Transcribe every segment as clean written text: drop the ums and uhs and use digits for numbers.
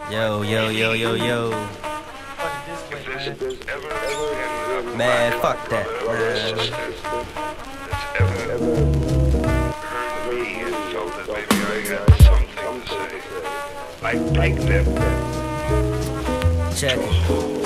Yo, yo, yo, yo, yo. Man, fuck that, man. Check it.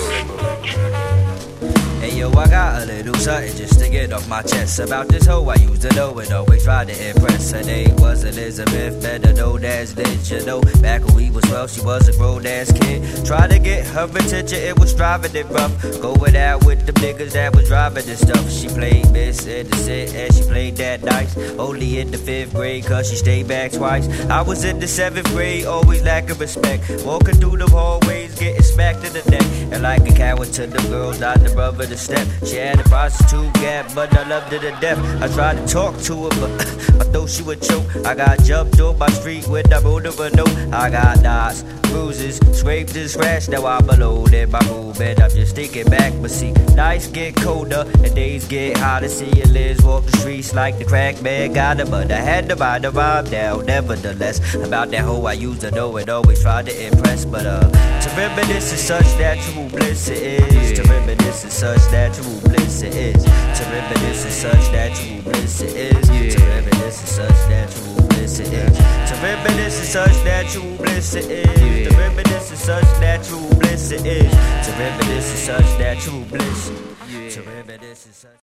Hey yo, I got a little something just to get off my chest about this hoe I used to know and always tried to impress. Her name was Elizabeth, better known as Liz. You know, back when we was 12, she was a grown ass kid. Tried to get her attention, it was driving it rough. Going out with the niggas that was driving this stuff. She played Miss Innocent and she played that nice. Only in the 5th grade, cause she stayed back twice. I was in the 7th grade, always lacking respect. Walking through the hallways, getting smacked in the neck. And like a coward to the girls, not the brother to step. She had a prostitute gap, but I loved her to death. I tried to talk to her, but I thought she would choke. I got jumped on my street when I wrote her a note. I got knots, bruises, scraped and scratched. Now I'm alone in my room and I'm just thinking back. But see, nights get colder and days get hotter. Seeing Liz walk the streets like the crack man got her, but I had to write her rhyme down. Nevertheless, about that hoe I used to know and always tried to impress. But to reminisce is such natural bliss it is. To reminisce is such natural bliss it is. To reminisce is such natural bliss it is. To reminisce is such natural bliss it is. To reminisce is such natural bliss it is. To reminisce is such natural bliss it is. To reminisce is such natural bliss. To reminisce is such